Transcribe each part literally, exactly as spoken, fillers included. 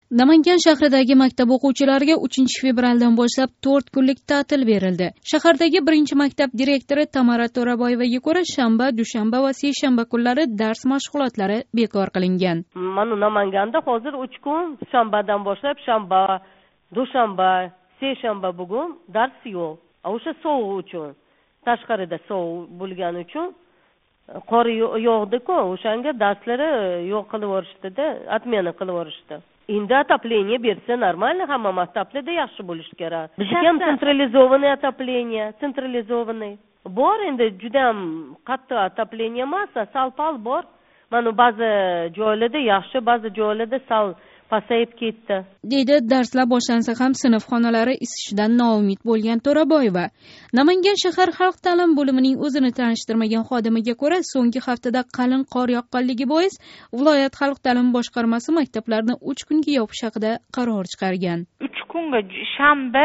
Namangan shahridagi maktab o'quvchilariga uchinchi fevraldan boshlab to'rt kunlik ta'til berildi. Shahardagi birinchi maktab direktori Tamara To'raboyevaga ko'ra, shanba, dushanba va seshanba kunlari dars mashg'ulotlari bekor qilingan. Mana Namanganda hozir uch kun, shanbadan boshlab shanba, dushanba, seshanba bugun dars yo'q. O'sha sovuq uchun, tashqarida sovuq bo'lgani uchun qor yog'di-ku, o'shanga darslari yo'q qilib yuborishdi-da, отмена qilib yuborishdi. Endi отопление bersa нормально, hamma maktablarda yaxshi bo'lishi kerak. Bizga ham centralizованное отопление, centralizованный. Bor endi juda ham qattiq отопление emas, sal-pal bor. Mana ba'zi joylarda yaxshi, ba'zi joylarda sal pasayib ketdi. Deydi darslar boshlansa ham sinf xonalari isishidan noumid bo'lgan To'raboyeva. Namangan shahar xalq ta'lim bo'limining o'zini tanishtirmagan xodimiga ko'ra, so'nggi haftada qalin qor yoqqanligi bois viloyat xalq ta'lim boshqarmasi maktablarni uch kunga yopish haqida qaror chiqargan. uch kunga shanba,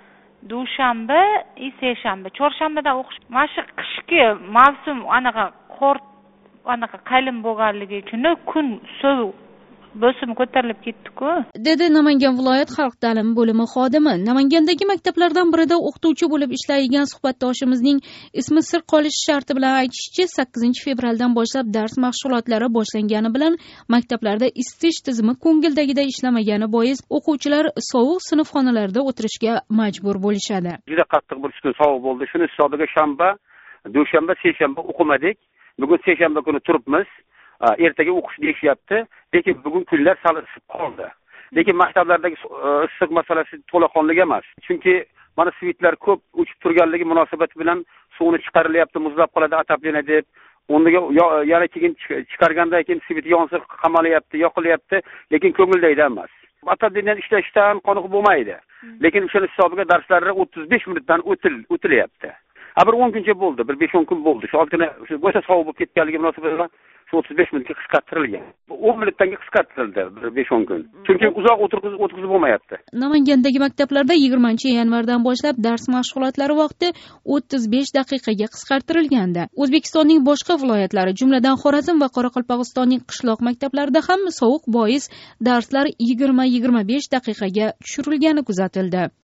dushanba, seshanba, chorshanbada o'qish. Mana shu qishki mavsum anaqa qor anaqa qalin bo'lganligi uchun kun sovuq bosim ko'tarilib ketdi-ku, dedi Namangan viloyat xalq ta'lim bo'limi xodimi. Namangandagi maktablardan birida o'qituvchi bo'lib ishlaydigan suhbatdoshimizning ismi sir qolishi sharti bilan aytishicha, sakkizinchi fevraldan boshlab dars mashg'ulotlari boshlangani bilan maktablarda isitish tizimi ko'ngildagidek ishlamagani bois o'quvchilar sovuq sinf xonalarida o'tirishga majbur bo'lishadi. Juda qattiq bir kun sovuq bo'ldi. Shuni hisobiga shanba, dushanba, seshanba o'qimadik. Bugun seshanba kuni turibmiz. Ertaga o'qish deyishyapti, lekin bugun kunlar sal isib qoldi. Lekin maktablardagi issiq masalasi to'laqonli emas. Chunki mana svitlar ko'p uchib turganligi munosabati bilan suvni chiqarilyapti, muzlab qoladi, отопление deb. Unga yana keyin chiqargandan keyin svit yonsa qamalyapti, yoqilyapti, lekin ko'ngildagidek emas. Отопление ishlashdan qoniq bo'lmaydi. Lekin o'sha hisobiga darslarga o'ttiz besh minutdan o'til o'tilyapti. Ha bir o'n kuncha bo'ldi, bir besh o'n kun bo'ldi. Shu oltini o'sha sovuq bo'lib ketganligi munosabati bilan o'ttiz besh minutga qisqartirilgan. o'n minutdan qisqartirildi bir besh o'n kun. Chunki uzoq o'tirgizib o'tkazib bo'lmayapti. Namangandagi maktablarda yigirmanchi yanvardan boshlab dars mashg'ulotlari vaqti o'ttiz besh daqiqaga qisqartirilgandi. O'zbekistonning boshqa viloyatlari, jumladan Xorazm va Qoraqalpog'istonning qishloq maktablarida ham sovuq bois darslar yigirma yigirma besh daqiqaga tushirilgani kuzatildi.